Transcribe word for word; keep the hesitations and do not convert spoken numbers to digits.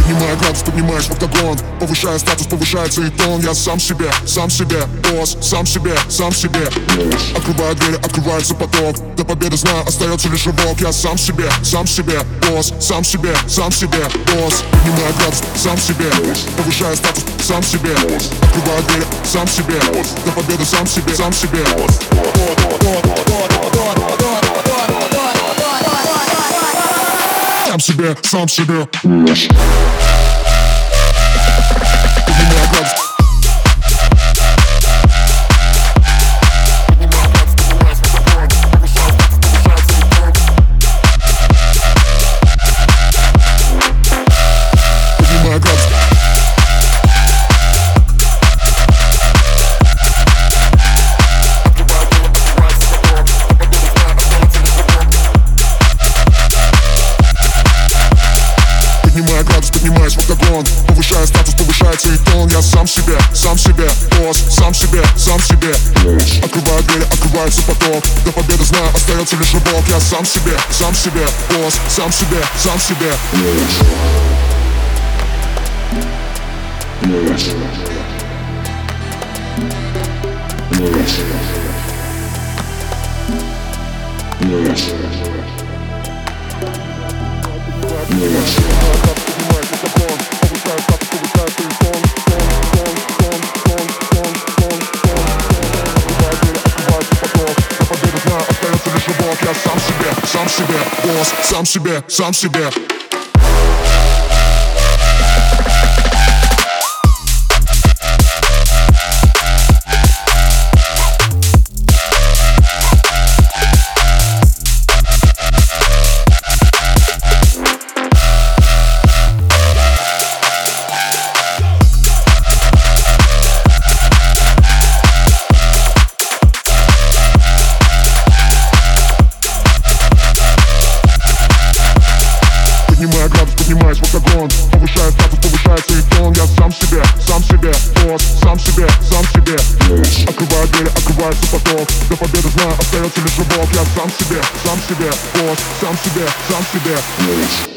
Поднимая градус, поднимаешь в октагон, повышая статус, повышается и тон. Я сам себе, сам себе босс, сам себе, сам себе открываю двери, открывается поток. До победы знаю, остается лишь рывок. Я сам себе, сам себе босс, сам себе, сам себе босс. Поднимая градус, сам себе, повышая статус, сам себе открываю двери, сам себе, до победы сам себе, сам себе. Сам себе, сам себе. Поднимая градус. Поднимая градус. Поднимая градус, поднимаюсь в октагон, повышая статус, повышается и тон. Я сам себе, сам себе босс, сам себе, сам себе открываю двери, открывается поток. До победы знаю, остается лишь рывок. Я сам себе, сам себе босс, сам себе, сам себе. Я сам себе, сам себе босс, сам себе, сам себе. Поднимая градус, поднимаюсь в октагон, повышая статус, повышается и тон. Я сам себе, сам себе босс, сам себе, сам себе открываю двери, открывается поток. До победы знаю, остается лишь рывок. Я сам себе, сам себе босс, сам себе, сам себе.